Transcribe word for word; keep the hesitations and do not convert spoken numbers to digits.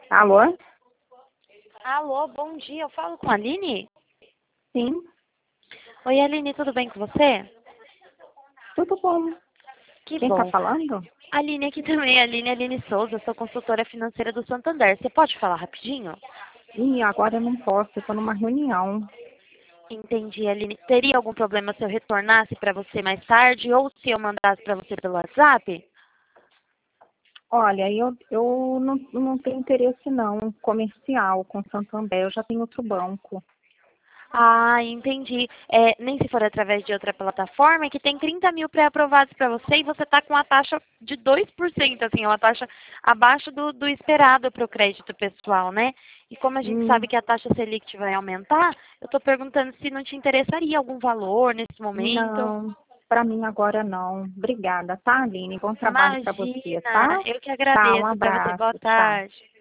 Alô? Alô, bom dia. Eu falo com a Aline? Sim, Oi, Aline, tudo bem com você? tudo bom. Que Quem tá bom. falando? Aline aqui também, Aline, Aline Souza, sou consultora financeira do Santander. Você pode falar rapidinho? Ih, agora eu não posso, eu tô numa reunião. Entendi, Aline. Teria algum problema se eu retornasse para você mais tarde ou se eu mandasse para você pelo WhatsApp? Olha, eu, eu não, não tenho interesse não, comercial com Santander, eu já tenho outro banco. Ah, entendi. É, nem se for através de outra plataforma, que tem trinta mil pré-aprovados para você e você está com uma taxa de dois por cento, assim, uma taxa abaixo do, do esperado para o crédito pessoal, né? E como a gente sabe Hum, que a taxa Selic vai aumentar, eu estou perguntando se não te interessaria algum valor nesse momento. não, pra mim agora não. Obrigada, tá, Aline? Bom trabalho pra você, Imagina, tá? eu que Tá, um agradeço para você. Boa abraço, tchau. tarde.